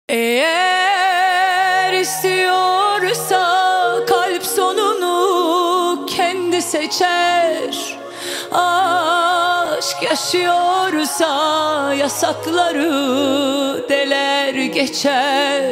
Eğer istiyorsa kalp sonunu kendi seçer. Aşk yaşıyorsa yasakları deler geçer.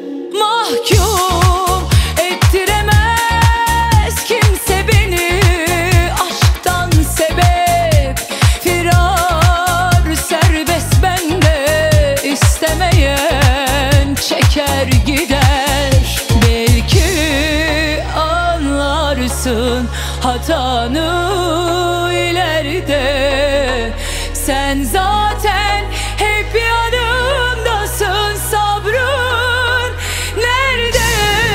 Mahkum ettiremez kimse beni aşktan sebep. Firar serbest bende, istemeyen çeker gider. Belki anlarsın hatanı ileride. Sen zaten hep yanımdasın, sabrın nerede?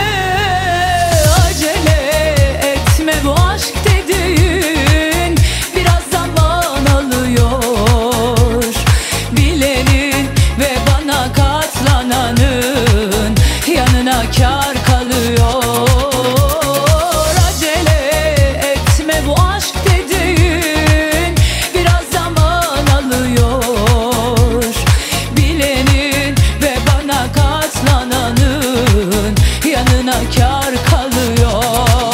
Acele etme, bu aşk dediğin biraz zaman alıyor. Bilenin ve bana katlananın yanına kâr kalıyor. Acele etme, bu aşk dediğin biraz zaman alıyor. Bilenin ve bana katlananın yanına kâr kalıyor.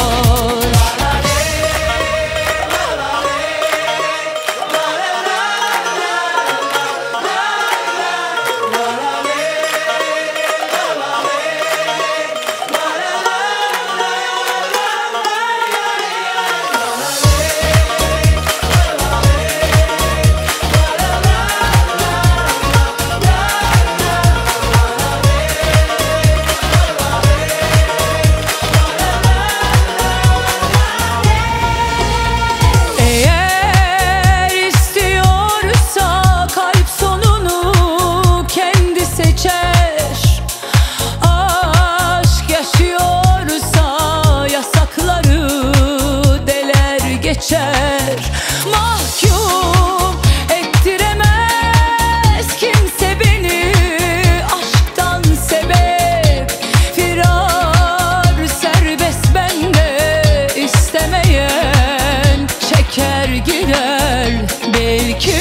Mahkum ettiremez kimse beni aşktan sebep. Firar serbest bende, istemeyen çeker gider. Belki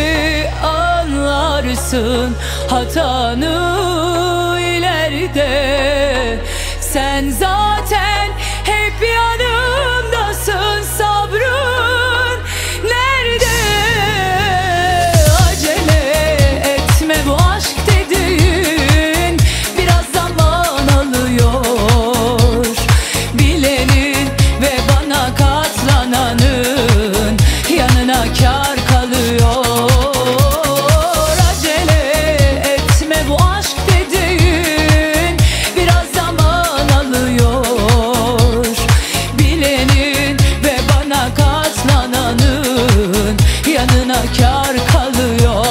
anlarsın hatanı ileride. Sen zaten hep yanımdasın, sabrın nerede? Acele etme, bu aşk dediğin biraz zaman alıyor. Bilenin ve bana katlananın yanına kâr kalıyor. Acele etme, bu aşk dediğin biraz zaman alıyor. Bilenin ve bana katlananın yanına kâr kalıyor.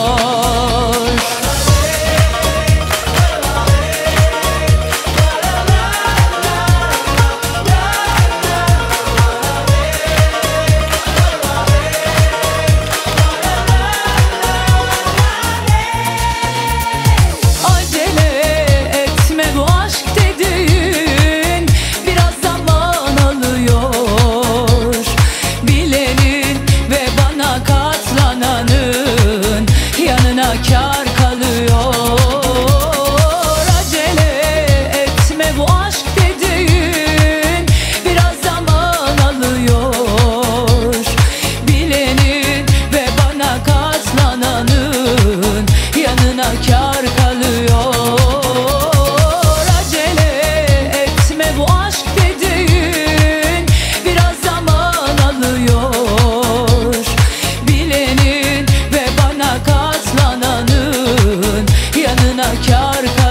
Acele etme, bu aşk dediğin biraz zaman alıyor. Bilenin ve bana katlananın yanına kâr kalıyor. Acele etme, bu aşk dediğin biraz zaman alıyor. Bilenin ve bana katlananın yanına kâr kalıyor. Acele etme, bu aşk dediğin biraz zaman alıyor. Bilenin ve bana katlananın yanına kâr kalıyor.